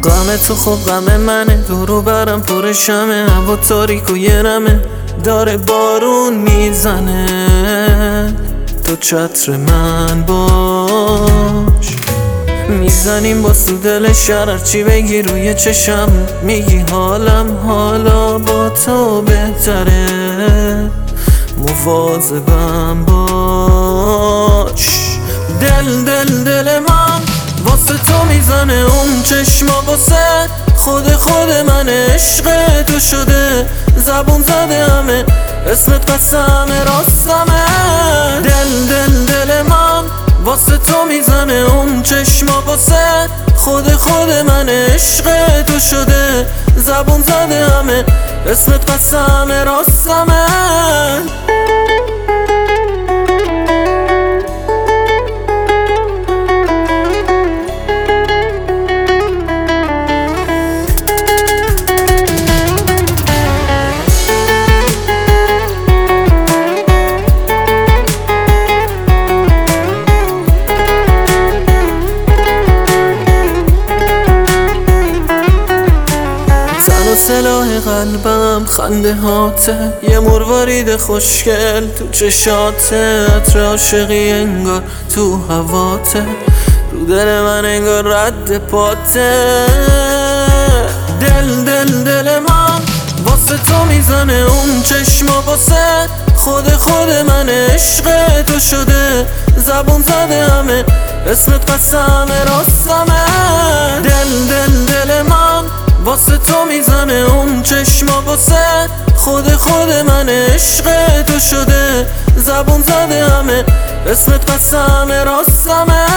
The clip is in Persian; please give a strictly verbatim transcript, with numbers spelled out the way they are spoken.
غم تو خب غم منه، دورو برم پر شمه، هوا تاریک و یه نمه داره بارون میزنه. تو چتر من باش، میزنیم با سودل شرر چی بگی روی چشم، میگی حالم حالا با تو بهتره. مواظبم باش، دل دل دل من واسه تو میزنه اون چشما، واسه خود خود من عشق تو شده. زبون زده همه اسمت قسمه راستمه. دل دل دل من واسه تو میزنه اون چشما، واسه خود خود من عشق تو شده. زبون زده همه اسمت قسمه راستمه. سلاح قلبم خنده هاته، یه مروارید خوشگل تو چشاته. عطر عاشقی انگار تو هواته، رو دل من انگار رد پاته. دل دل دل من واسه تو میزنه اون چشما، واسه خود خود من عشق تو شده. زبون زده همه اسمت قسمه راستمه. دل دل دل من واسه تو میزنه اون چشما، واسه خود خود من عشق تو شده. زبون زده همه اسمت قسمه راستمه.